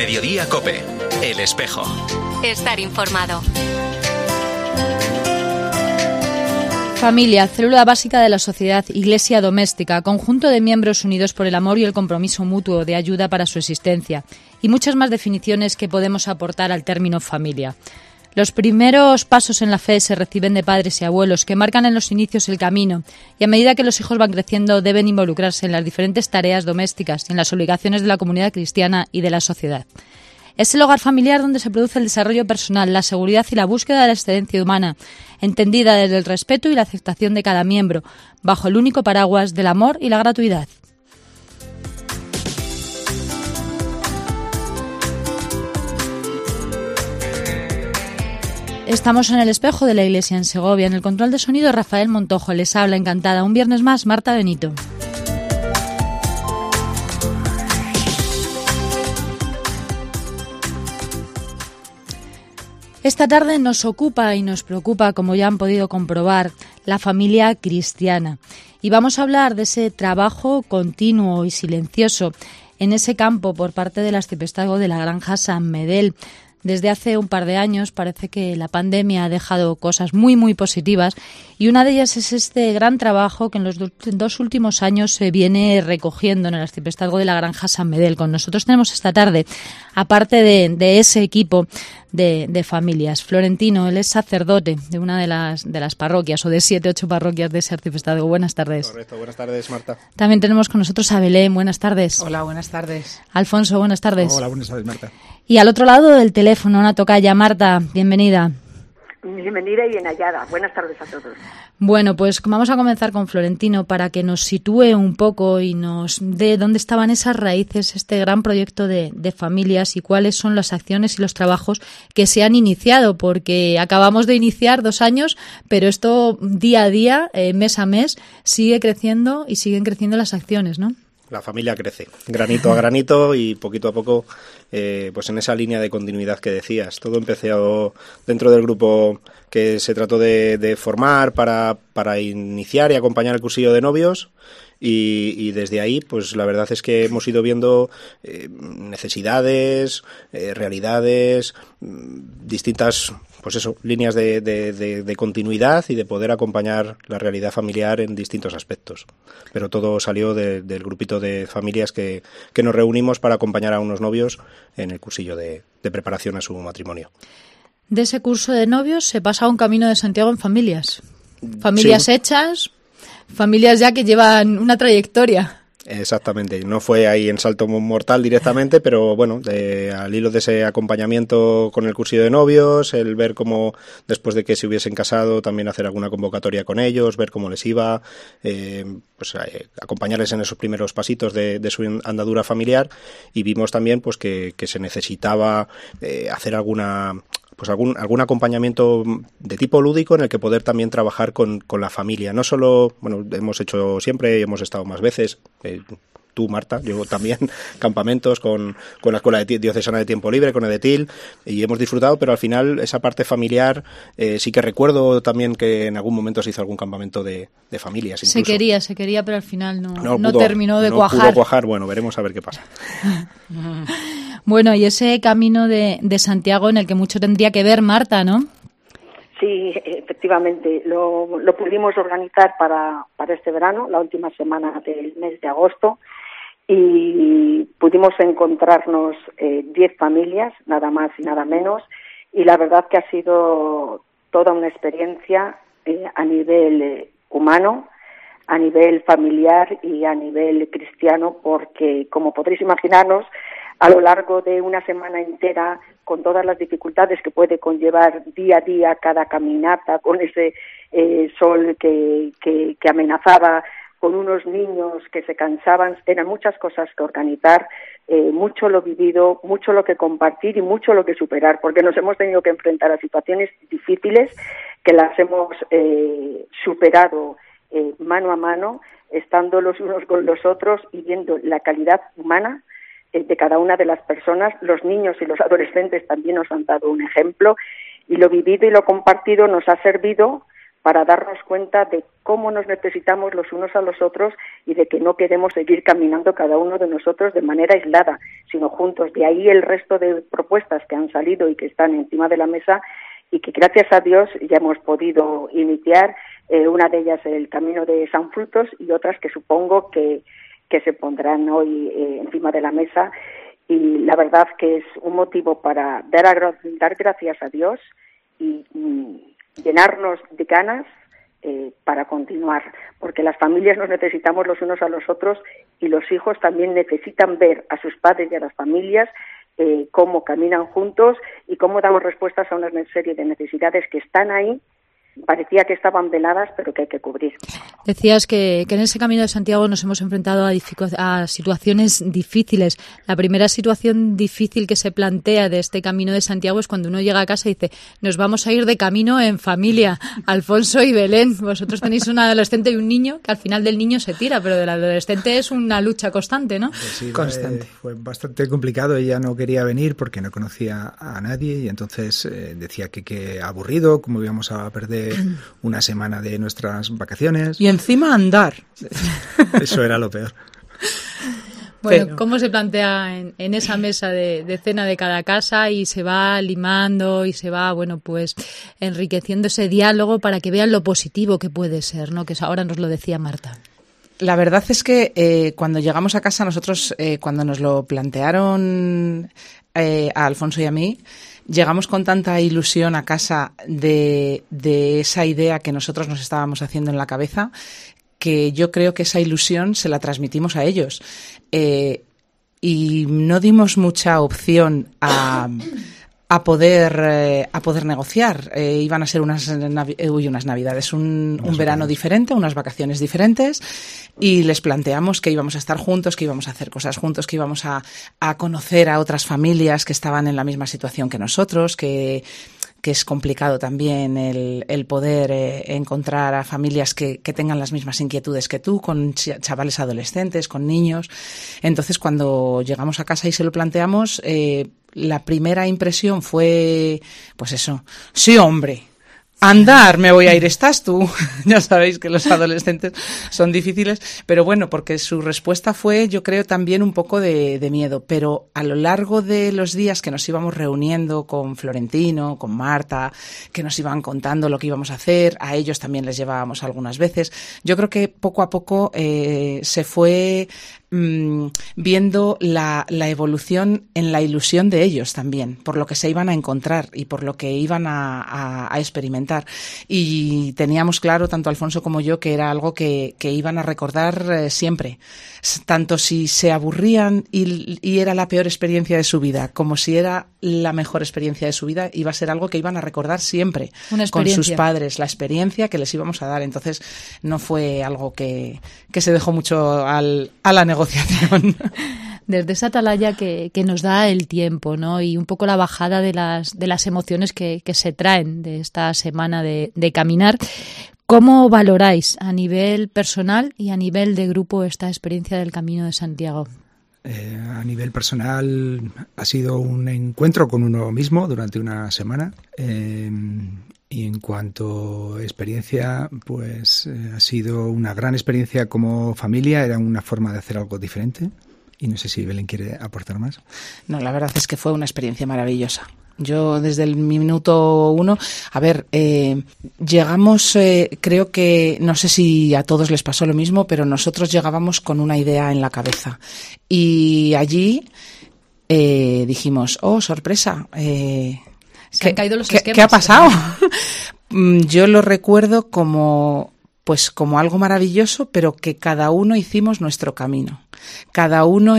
Mediodía COPE. El Espejo. Estar informado. Familia, célula básica de la sociedad, iglesia doméstica, conjunto de miembros unidos por el amor y el compromiso mutuo de ayuda para su existencia, y muchas más definiciones que podemos aportar al término familia. Los primeros pasos en la fe se reciben de padres y abuelos que marcan en los inicios el camino, y a medida que los hijos van creciendo deben involucrarse en las diferentes tareas domésticas y en las obligaciones de la comunidad cristiana y de la sociedad. Es el hogar familiar donde se produce el desarrollo personal, la seguridad y la búsqueda de la excelencia humana, entendida desde el respeto y la aceptación de cada miembro, bajo el único paraguas del amor y la gratuidad. Estamos en el Espejo de la Iglesia en Segovia. En el control de sonido, Rafael Montojo. Les habla encantada. Un viernes más, Marta Benito. Esta tarde nos ocupa y nos preocupa, como ya han podido comprobar, la familia cristiana. Y vamos a hablar de ese trabajo continuo y silencioso en ese campo por parte del arciprestazgo de la Granja San Medel. Desde hace un par de años parece que la pandemia ha dejado cosas muy, muy positivas, y una de ellas es este gran trabajo que en los dos últimos años se viene recogiendo en el arciprestazgo de la Granja San Medel. Con nosotros tenemos esta tarde, aparte de ese equipo de familias, Florentino. Él es sacerdote de una de las parroquias, o de 7-8 parroquias de ese arciprestazgo. Buenas tardes. Correcto, buenas tardes, Marta. También tenemos con nosotros a Belén. Buenas tardes. Hola, buenas tardes. Alfonso, buenas tardes. Hola, buenas tardes, Marta. Y al otro lado del teléfono, una tocaya. Marta, bienvenida. Bienvenida y bien hallada. Buenas tardes a todos. Bueno, pues vamos a comenzar con Florentino para que nos sitúe un poco y nos dé dónde estaban esas raíces, este gran proyecto de familias, y cuáles son las acciones y los trabajos que se han iniciado, porque acabamos de iniciar 2 años, pero esto día a día, mes a mes, sigue creciendo y siguen creciendo las acciones, ¿no? La familia crece, granito a granito y poquito a poco, pues en esa línea de continuidad que decías. Todo empezó dentro del grupo que se trató de formar para iniciar y acompañar el cursillo de novios, y desde ahí, pues la verdad es que hemos ido viendo necesidades, realidades, distintas, pues eso, líneas de continuidad y de poder acompañar la realidad familiar en distintos aspectos. Pero todo salió del grupito de familias que nos reunimos para acompañar a unos novios en el cursillo de preparación a su matrimonio. De ese curso de novios se pasa a un camino de Santiago en familias. Familias sí. Hechas, familias ya que llevan una trayectoria. Exactamente, no fue ahí en salto mortal directamente, pero bueno, al hilo de ese acompañamiento con el cursillo de novios, el ver cómo después de que se hubiesen casado también hacer alguna convocatoria con ellos, ver cómo les iba, acompañarles en esos primeros pasitos de su andadura familiar, y vimos también pues que se necesitaba hacer algún acompañamiento de tipo lúdico en el que poder también trabajar con la familia. No solo, bueno, hemos hecho siempre y hemos estado más veces, tú, Marta, yo también, campamentos con la Escuela Diocesana de Tiempo Libre, con EDETIL, y hemos disfrutado, pero al final esa parte familiar, sí que recuerdo también que en algún momento se hizo algún campamento de familias. Incluso. Se quería, pero al final no terminó de cuajar. No pudo cuajar, bueno, veremos a ver qué pasa. Bueno, y ese camino de Santiago en el que mucho tendría que ver Marta, ¿no? Sí, efectivamente, lo pudimos organizar para este verano, la última semana del mes de agosto, y pudimos encontrarnos 10 familias, nada más y nada menos, y la verdad que ha sido toda una experiencia a nivel humano, a nivel familiar y a nivel cristiano, porque como podréis imaginarnos, a lo largo de una semana entera, con todas las dificultades que puede conllevar día a día cada caminata, con ese sol que amenazaba, con unos niños que se cansaban, eran muchas cosas que organizar, mucho lo vivido, mucho lo que compartir y mucho lo que superar, porque nos hemos tenido que enfrentar a situaciones difíciles que las hemos superado mano a mano, estando los unos con los otros y viendo la calidad humana de cada una de las personas. Los niños y los adolescentes también nos han dado un ejemplo, y lo vivido y lo compartido nos ha servido para darnos cuenta de cómo nos necesitamos los unos a los otros y de que no queremos seguir caminando cada uno de nosotros de manera aislada, sino juntos. De ahí el resto de propuestas que han salido y que están encima de la mesa y que gracias a Dios ya hemos podido iniciar, una de ellas el Camino de San Frutos y otras que supongo que se pondrán hoy encima de la mesa. Y la verdad que es un motivo para dar gracias a Dios y llenarnos de ganas para continuar, porque las familias nos necesitamos los unos a los otros y los hijos también necesitan ver a sus padres y a las familias cómo caminan juntos y cómo damos respuestas a una serie de necesidades que están ahí. Parecía que estaban veladas, pero que hay que cubrir. Decías que en ese Camino de Santiago nos hemos enfrentado a situaciones difíciles. La primera situación difícil que se plantea de este Camino de Santiago es cuando uno llega a casa y dice: nos vamos a ir de camino en familia, Alfonso y Belén. Vosotros tenéis un adolescente y un niño, que al final del niño se tira, pero del adolescente es una lucha constante, ¿no? Pues sí, constante. Fue bastante complicado. Ella no quería venir porque no conocía a nadie y entonces decía que aburrido, cómo íbamos a perder una semana de nuestras vacaciones. Y encima andar. Eso era lo peor. Bueno, Pero ¿cómo se plantea en esa mesa de cena de cada casa y se va limando y se va, bueno, pues enriqueciendo ese diálogo para que vean lo positivo que puede ser, ¿no? Que ahora nos lo decía Marta. La verdad es que cuando llegamos a casa nosotros, cuando nos lo plantearon a Alfonso y a mí, llegamos con tanta ilusión a casa de esa idea que nosotros nos estábamos haciendo en la cabeza, que yo creo que esa ilusión se la transmitimos a ellos. Y no dimos mucha opción a poder negociar. Iban a ser unas navidades, un verano diferente, unas vacaciones diferentes, y les planteamos que íbamos a estar juntos, que íbamos a hacer cosas juntos, que íbamos a conocer a otras familias que estaban en la misma situación que nosotros, que es complicado también el poder encontrar a familias que tengan las mismas inquietudes que tú, con chavales adolescentes, con niños. Entonces, cuando llegamos a casa y se lo planteamos, la primera impresión fue, pues eso, sí, hombre, andar, me voy a ir, estás tú. Ya sabéis que los adolescentes son difíciles, pero bueno, porque su respuesta fue, yo creo, también un poco de miedo. Pero a lo largo de los días que nos íbamos reuniendo con Florentino, con Marta, que nos iban contando lo que íbamos a hacer, a ellos también les llevábamos algunas veces, yo creo que poco a poco se fue viendo la evolución en la ilusión de ellos también, por lo que se iban a encontrar y por lo que iban a experimentar. Y teníamos claro, tanto Alfonso como yo, que era algo que iban a recordar siempre. Tanto si se aburrían y era la peor experiencia de su vida, como si era la mejor experiencia de su vida, iba a ser algo que iban a recordar siempre con sus padres, la experiencia que les íbamos a dar. Entonces no fue algo que se dejó mucho a la negociación. Desde esa atalaya que nos da el tiempo, ¿no? Y un poco la bajada de las emociones que se traen de esta semana de caminar, ¿cómo valoráis a nivel personal y a nivel de grupo esta experiencia del Camino de Santiago? A nivel personal ha sido un encuentro con uno mismo durante una semana. Y en cuanto a experiencia, pues ha sido una gran experiencia como familia. Era una forma de hacer algo diferente. Y no sé si Belén quiere aportar más. No, la verdad es que fue una experiencia maravillosa. Yo desde el minuto 1, llegamos, creo que, no sé si a todos les pasó lo mismo, pero nosotros llegábamos con una idea en la cabeza. Y allí dijimos, oh, sorpresa, Se han caído los esquemas. ¿Qué ha pasado? Yo lo recuerdo como algo maravilloso, pero que cada uno hicimos nuestro camino. Cada uno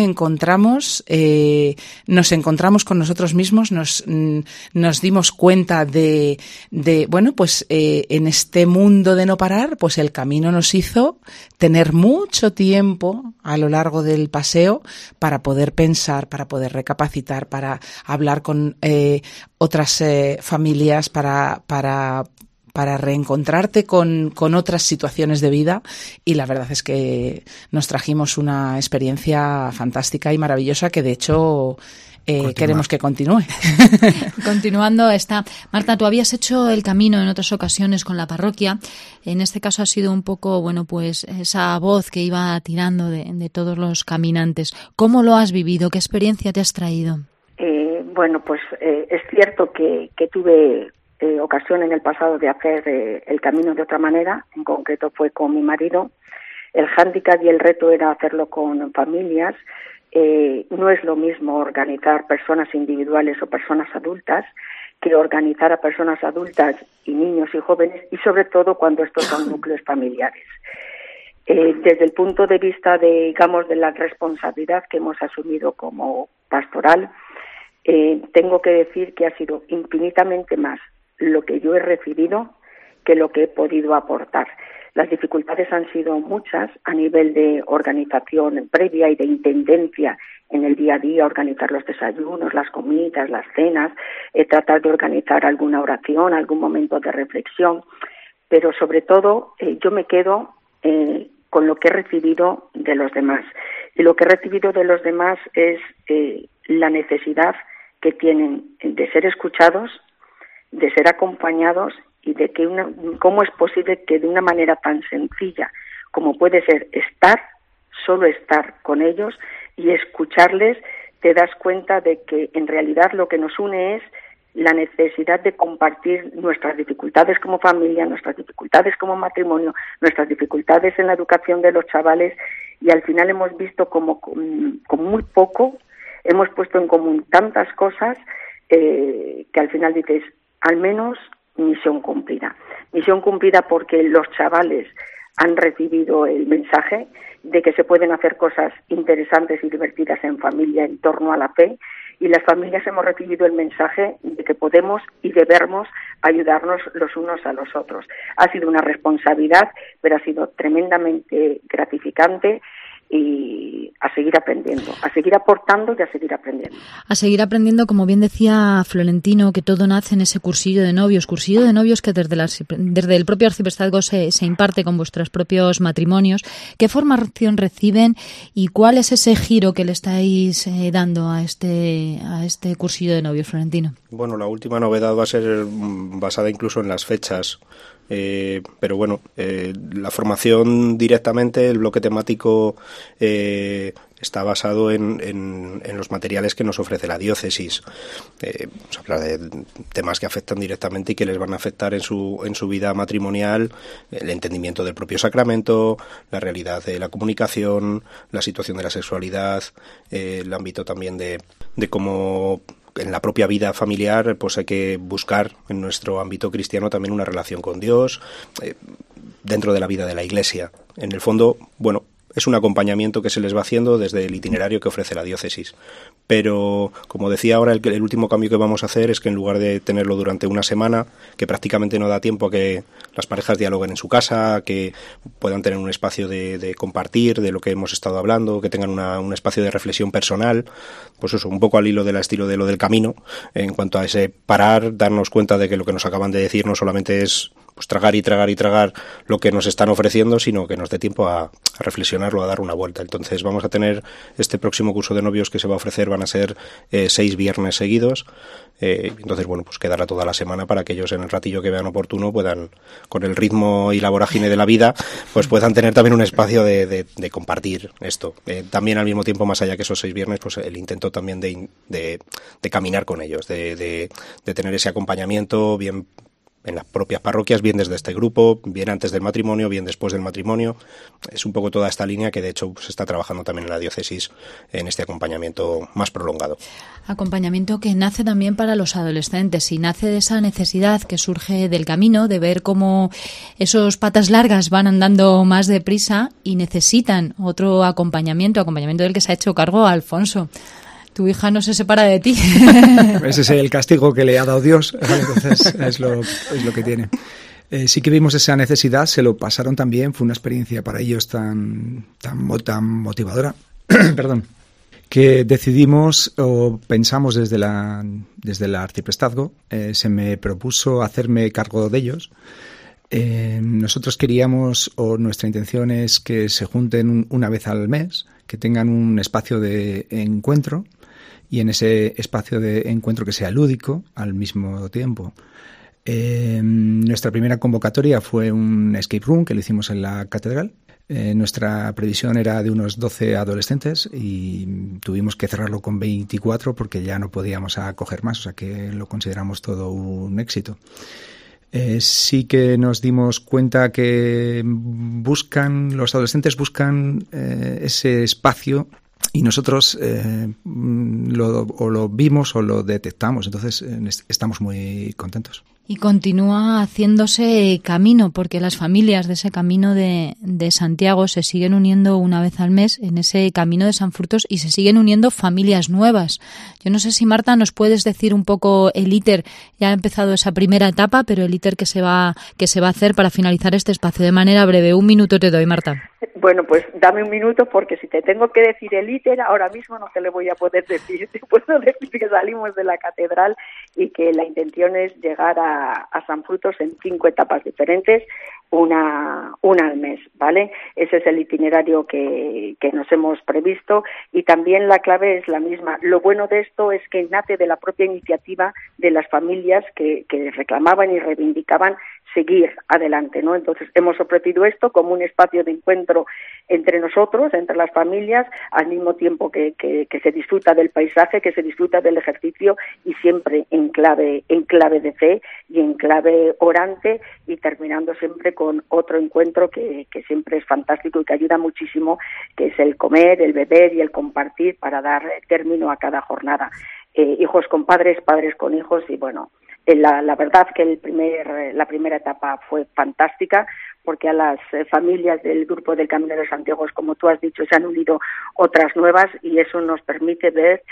nos encontramos con nosotros mismos, nos dimos cuenta de bueno, pues en este mundo de no parar, pues el camino nos hizo tener mucho tiempo a lo largo del paseo para poder pensar, para poder recapacitar, para hablar con otras familias, para reencontrarte con otras situaciones de vida, y la verdad es que nos trajimos una experiencia fantástica y maravillosa que de hecho queremos que continúe. Continuando está. Marta, tú habías hecho el camino en otras ocasiones con la parroquia. En este caso ha sido un poco, bueno, pues esa voz que iba tirando de todos los caminantes. ¿Cómo lo has vivido? ¿Qué experiencia te has traído? Bueno, pues es cierto que tuve ocasión en el pasado de hacer el camino de otra manera. En concreto fue con mi marido. El hándicap y el reto era hacerlo con familias. No es lo mismo organizar personas individuales o personas adultas que organizar a personas adultas y niños y jóvenes, y sobre todo cuando estos son núcleos familiares. Desde el punto de vista de la responsabilidad que hemos asumido como pastoral, tengo que decir que ha sido infinitamente más lo que yo he recibido que lo que he podido aportar. Las dificultades han sido muchas a nivel de organización previa y de intendencia en el día a día, organizar los desayunos, las comidas, las cenas, tratar de organizar alguna oración, algún momento de reflexión, pero sobre todo yo me quedo con lo que he recibido de los demás. Y lo que he recibido de los demás es la necesidad que tienen de ser escuchados, de ser acompañados y de que cómo es posible que de una manera tan sencilla como puede ser solo estar con ellos y escucharles, te das cuenta de que en realidad lo que nos une es la necesidad de compartir nuestras dificultades como familia, nuestras dificultades como matrimonio, nuestras dificultades en la educación de los chavales, y al final hemos visto como con muy poco hemos puesto en común tantas cosas que al final dices, al menos misión cumplida. Misión cumplida porque los chavales han recibido el mensaje de que se pueden hacer cosas interesantes y divertidas en familia en torno a la fe, y las familias hemos recibido el mensaje de que podemos y debemos ayudarnos los unos a los otros. Ha sido una responsabilidad, pero ha sido tremendamente gratificante, y a seguir aprendiendo, a seguir aportando y a seguir aprendiendo. A seguir aprendiendo, como bien decía Florentino, que todo nace en ese cursillo de novios que desde el propio arciprestazgo se imparte con vuestros propios matrimonios. ¿Qué formación reciben y cuál es ese giro que le estáis dando a este cursillo de novios, Florentino? Bueno, la última novedad va a ser basada incluso en las fechas. Pero bueno, la formación directamente, el bloque temático está basado en los materiales que nos ofrece la diócesis. Vamos a hablar de temas que afectan directamente y que les van a afectar en su vida matrimonial, el entendimiento del propio sacramento, la realidad de la comunicación, la situación de la sexualidad, el ámbito también de cómo en la propia vida familiar pues hay que buscar en nuestro ámbito cristiano también una relación con Dios dentro de la vida de la Iglesia. En el fondo, bueno, es un acompañamiento que se les va haciendo desde el itinerario que ofrece la diócesis. Pero, como decía ahora, el último cambio que vamos a hacer es que en lugar de tenerlo durante una semana, que prácticamente no da tiempo a que las parejas dialoguen en su casa, que puedan tener un espacio de compartir de lo que hemos estado hablando, que tengan un espacio de reflexión personal, pues eso, un poco al hilo del estilo de lo del camino, en cuanto a ese parar, darnos cuenta de que lo que nos acaban de decir no solamente es pues tragar y tragar y tragar lo que nos están ofreciendo, sino que nos dé tiempo a reflexionarlo, a dar una vuelta. Entonces vamos a tener este próximo curso de novios que se va a ofrecer, van a ser 6 viernes seguidos. Entonces, bueno, pues quedará toda la semana para que ellos en el ratillo que vean oportuno puedan, con el ritmo y la vorágine de la vida, pues puedan tener también un espacio de compartir esto. También al mismo tiempo, más allá que esos 6 viernes, pues el intento también de caminar con ellos, de tener ese acompañamiento bien en las propias parroquias, bien desde este grupo, bien antes del matrimonio, bien después del matrimonio. Es un poco toda esta línea que de hecho se está trabajando también en la diócesis en este acompañamiento más prolongado. Acompañamiento que nace también para los adolescentes y nace de esa necesidad que surge del camino, de ver cómo esos patas largas van andando más deprisa y necesitan otro acompañamiento del que se ha hecho cargo Alfonso. Tu hija no se separa de ti. Ese es el castigo que le ha dado Dios, entonces es lo que tiene. Sí que vimos esa necesidad, se lo pasaron también, fue una experiencia para ellos tan motivadora, perdón, que decidimos o pensamos desde el arciprestazgo, se me propuso hacerme cargo de ellos. Nosotros queríamos, o nuestra intención es que se junten una vez al mes, que tengan un espacio de encuentro y en ese espacio de encuentro que sea lúdico al mismo tiempo. Nuestra primera convocatoria fue un escape room que lo hicimos en la catedral. Nuestra previsión era de unos 12 adolescentes y tuvimos que cerrarlo con 24 porque ya no podíamos acoger más, o sea que lo consideramos todo un éxito. Sí que nos dimos cuenta que los adolescentes buscan ese espacio y nosotros lo vimos o lo detectamos, entonces estamos muy contentos. Y continúa haciéndose camino, porque las familias de ese camino de Santiago se siguen uniendo una vez al mes en ese camino de San Frutos y se siguen uniendo familias nuevas. Yo no sé si, Marta, nos puedes decir un poco el íter, ya ha empezado esa primera etapa, pero el íter que se va a hacer para finalizar este espacio de manera breve. 1 minuto te doy, Marta. Bueno, pues dame 1 minuto porque si te tengo que decir el íter, ahora mismo no te lo voy a poder decir. Te puedo decir que salimos de la catedral y que la intención es llegar a San Frutos en 5 etapas diferentes, una al mes, ¿vale? Ese es el itinerario que nos hemos previsto y también la clave es la misma. Lo bueno de esto es que nace de la propia iniciativa de las familias que reclamaban y reivindicaban seguir adelante, ¿no? Entonces hemos ofrecido esto como un espacio de encuentro entre nosotros, entre las familias, al mismo tiempo que se disfruta del paisaje, que se disfruta del ejercicio y siempre en clave de fe y en clave orante y terminando siempre con otro encuentro que siempre es fantástico y que ayuda muchísimo, que es el comer, el beber y el compartir para dar término a cada jornada. Hijos con padres, padres con hijos y bueno, la verdad que la primera etapa fue fantástica porque a las familias del grupo del Camino de Santiago, como tú has dicho, se han unido otras nuevas y eso nos permite ver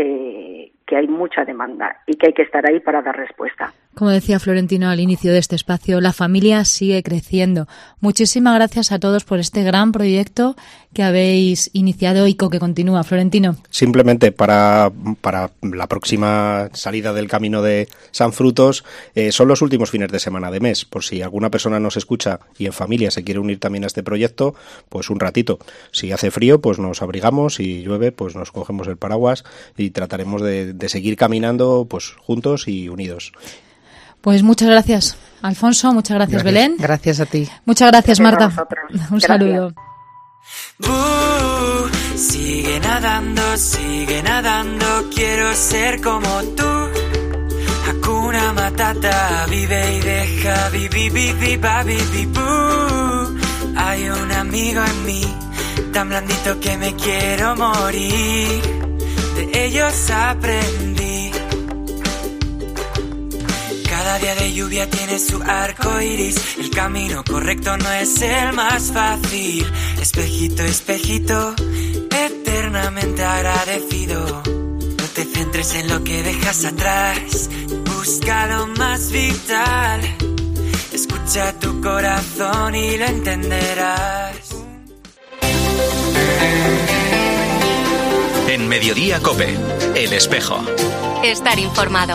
que hay mucha demanda y que hay que estar ahí para dar respuesta. Como decía Florentino al inicio de este espacio, la familia sigue creciendo. Muchísimas gracias a todos por este gran proyecto que habéis iniciado y que continúa. Florentino. Simplemente para la próxima salida del Camino de San Frutos, son los últimos fines de semana de mes. Por si alguna persona nos escucha y en familia se quiere unir también a este proyecto, pues un ratito. Si hace frío, pues nos abrigamos, si llueve, pues nos cogemos el paraguas y trataremos de seguir caminando pues juntos y unidos. Pues muchas gracias, Alfonso, muchas gracias, Belén. Gracias a ti. Muchas gracias, Marta. Un Gracias. saludo. Sigue nadando, quiero ser como tú. Hakuna Matata, vive y deja, hay un amigo en mí, tan blandito que me quiero morir. De ellos aprendí. Cada día de lluvia tiene su arco iris. El camino correcto no es el más fácil. Espejito, espejito, eternamente agradecido. No te centres en lo que dejas atrás. Busca lo más vital. Escucha tu corazón y lo entenderás. En Mediodía COPE, El Espejo. Estar informado.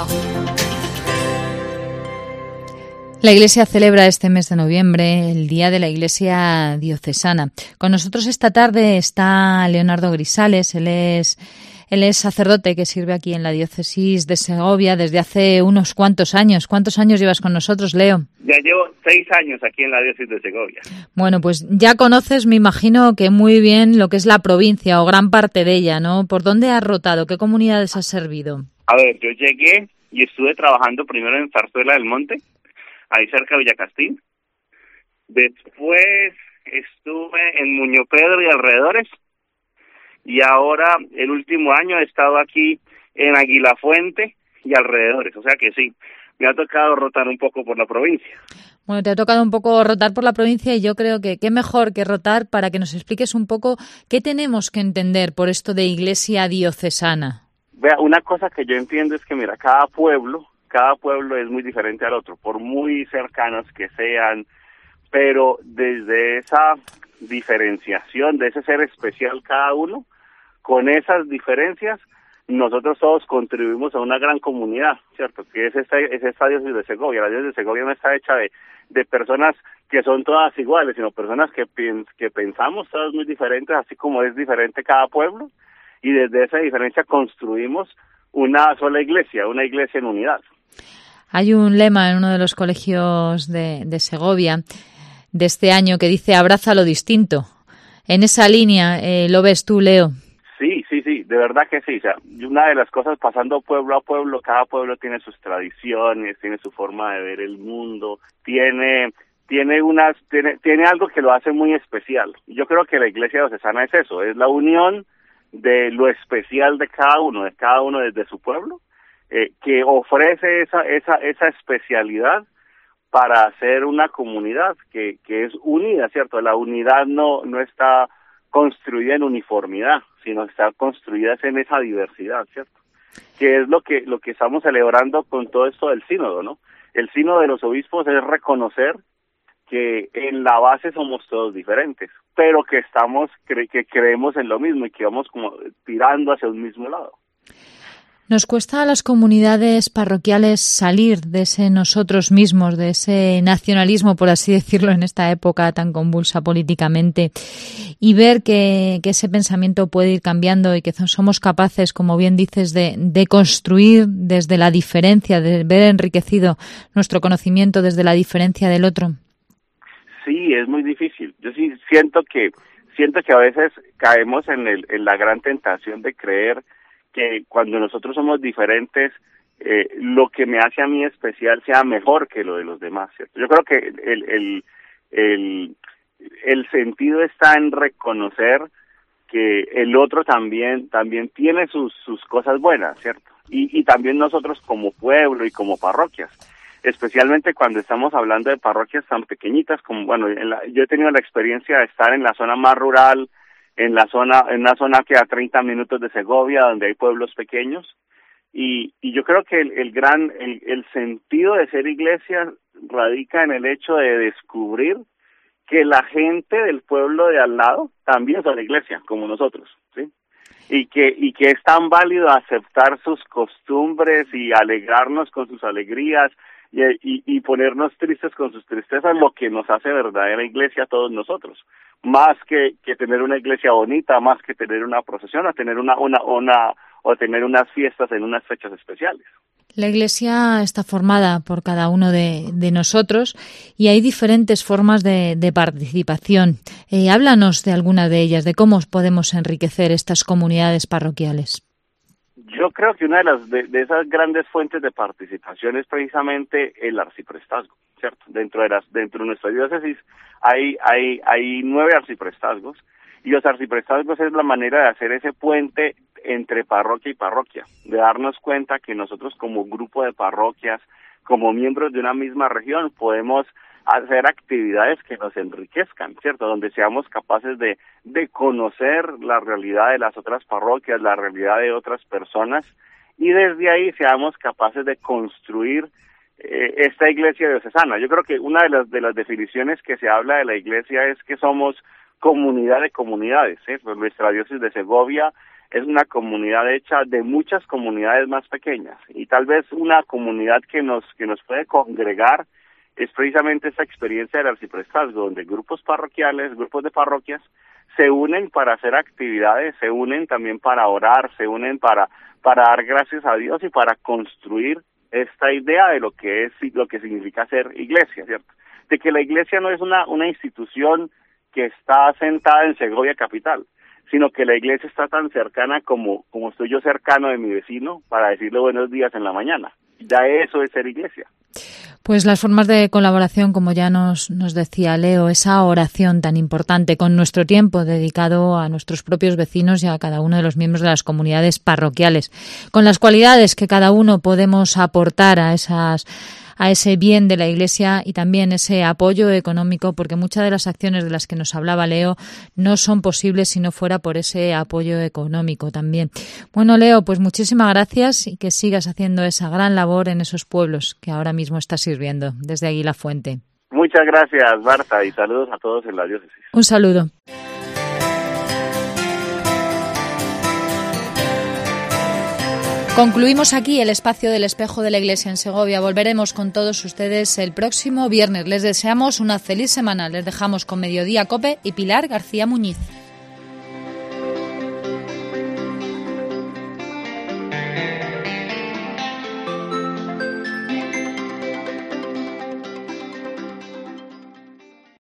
La Iglesia celebra este mes de noviembre el Día de la Iglesia Diocesana. Con nosotros esta tarde está Leonardo Grisales. Él es sacerdote que sirve aquí en la diócesis de Segovia desde hace unos cuantos años. ¿Cuántos años llevas con nosotros, Leo? Ya llevo 6 años aquí en la diócesis de Segovia. Bueno, pues ya conoces, me imagino que muy bien lo que es la provincia o gran parte de ella, ¿no? ¿Por dónde has rotado? ¿Qué comunidades has servido? A ver, yo llegué y estuve trabajando primero en Zarzuela del Monte, ahí cerca de Villacastín. Después estuve en Muñopedro y alrededores. Y ahora, el último año, he estado aquí en Aguilafuente y alrededores. O sea que sí, me ha tocado rotar un poco por la provincia. Bueno, te ha tocado un poco rotar por la provincia y yo creo que qué mejor que rotar para que nos expliques un poco qué tenemos que entender por esto de iglesia diocesana. Vea, una cosa que yo entiendo es que, mira, cada pueblo es muy diferente al otro, por muy cercanos que sean, pero desde esa diferenciación, de ese ser especial cada uno, con esas diferencias, nosotros todos contribuimos a una gran comunidad, ¿cierto? Que es esta diócesis de Segovia. La diócesis de Segovia no está hecha de personas que son todas iguales, sino personas que pensamos todas muy diferentes, así como es diferente cada pueblo, y desde esa diferencia construimos una sola iglesia, una iglesia en unidad. Hay un lema en uno de los colegios de Segovia de este año que dice abraza lo distinto. En esa línea, ¿lo ves tú, Leo? Sí, de verdad que sí. O sea, una de las cosas, pasando pueblo a pueblo, cada pueblo tiene sus tradiciones, tiene su forma de ver el mundo, tiene algo que lo hace muy especial. Yo creo que la Iglesia Diocesana es eso, es la unión de lo especial de cada uno desde su pueblo, que ofrece esa especialidad para hacer una comunidad que es unida, ¿cierto? La unidad no está construida en uniformidad, sino está construida en esa diversidad, ¿cierto? Que es lo que estamos celebrando con todo esto del sínodo, ¿no? El sínodo de los obispos es reconocer que en la base somos todos diferentes, pero que que creemos en lo mismo y que vamos como tirando hacia un mismo lado. Nos cuesta a las comunidades parroquiales salir de ese nosotros mismos, de ese nacionalismo, por así decirlo, en esta época tan convulsa políticamente, y ver que ese pensamiento puede ir cambiando y que somos capaces, como bien dices, de construir desde la diferencia, de ver enriquecido nuestro conocimiento desde la diferencia del otro. Sí, es muy difícil. Yo sí siento que a veces caemos en la gran tentación de creer que cuando nosotros somos diferentes, lo que me hace a mí especial sea mejor que lo de los demás, ¿cierto? Yo creo que el sentido está en reconocer que el otro también tiene sus cosas buenas, ¿cierto? Y también nosotros como pueblo y como parroquias, especialmente cuando estamos hablando de parroquias tan pequeñitas como, bueno, yo he tenido la experiencia de estar en la zona más rural, en una zona que a 30 minutos de Segovia, donde hay pueblos pequeños, y yo creo que el sentido de ser iglesia radica en el hecho de descubrir que la gente del pueblo de al lado también son iglesia, como nosotros, ¿sí? Y que es tan válido aceptar sus costumbres y alegrarnos con sus alegrías y ponernos tristes con sus tristezas, lo que nos hace verdadera iglesia a todos nosotros. Más que tener una iglesia bonita, más que tener una procesión, o tener tener unas fiestas en unas fechas especiales. La Iglesia está formada por cada uno de nosotros y hay diferentes formas de participación. Háblanos de alguna de ellas, de cómo podemos enriquecer estas comunidades parroquiales. Yo creo que una de esas grandes fuentes de participación es precisamente el arciprestazgo, ¿cierto? Dentro de nuestra diócesis hay 9 arciprestazgos, y los arciprestazgos es la manera de hacer ese puente entre parroquia y parroquia, de darnos cuenta que nosotros como grupo de parroquias, como miembros de una misma región, podemos hacer actividades que nos enriquezcan, ¿cierto? Donde seamos capaces de conocer la realidad de las otras parroquias, la realidad de otras personas, y desde ahí seamos capaces de construir esta iglesia diocesana. Yo creo que una de las definiciones que se habla de la iglesia es que somos comunidad de comunidades, ¿sí? Pues nuestra diócesis de Segovia es una comunidad hecha de muchas comunidades más pequeñas, y tal vez una comunidad que nos puede congregar es precisamente esa experiencia del arciprestazgo, donde grupos parroquiales, grupos de parroquias se unen para hacer actividades, se unen también para orar, se unen para dar gracias a Dios y para construir esta idea de lo que significa ser iglesia, ¿cierto? De que la iglesia no es una institución que está sentada en Segovia capital, sino que la iglesia está tan cercana como estoy yo cercano de mi vecino para decirle buenos días en la mañana. Ya eso es ser iglesia. Pues las formas de colaboración, como ya nos decía Leo, esa oración tan importante con nuestro tiempo dedicado a nuestros propios vecinos y a cada uno de los miembros de las comunidades parroquiales, con las cualidades que cada uno podemos aportar a ese bien de la Iglesia y también ese apoyo económico, porque muchas de las acciones de las que nos hablaba Leo no son posibles si no fuera por ese apoyo económico también. Bueno, Leo, pues muchísimas gracias y que sigas haciendo esa gran labor en esos pueblos que ahora mismo estás sirviendo desde Aguila Fuente. Muchas gracias, Marta, y saludos a todos en la diócesis. Un saludo. Concluimos aquí el espacio del Espejo de la Iglesia en Segovia. Volveremos con todos ustedes el próximo viernes. Les deseamos una feliz semana. Les dejamos con Mediodía Cope y Pilar García Muñiz.